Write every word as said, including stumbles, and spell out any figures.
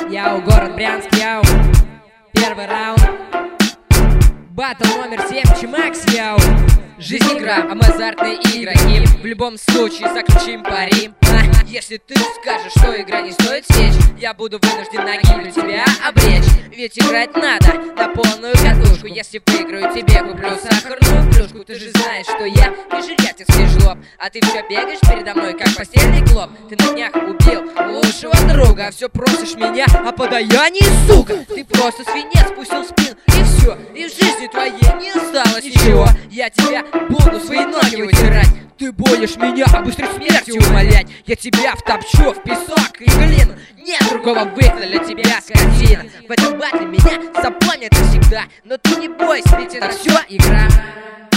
Яу, город Брянск, яу. Первый раунд. Батл номер семь, Чимакс, яу. Жизнь игра, а мы азартные игроки. В любом случае заключим пари. А, если ты скажешь, что игра не стоит сечь, я буду вынужден на гибель тебя обречь. Ведь играть надо на полную катушку. Если выиграю, тебе куплю сахарную плюшку. Ты же знаешь, что я не жилетинский жлоб, а ты все бегаешь передо мной, как постельный клоп. Ты на днях убил лучшего друга, а все просишь меня о подаянии, сука. Ты просто свинец пустил спин, и все, и в жизни твоей не осталось ничего. Я тебя буду свои ноги вытирать. Ты будешь меня о быстрой смерти умолять. Я тебя втопчу в песок и глину. Нет другого выхода для тебя, скотина. В этом батле меня запомнят навсегда. Но ты не бойся, ведь это все игра.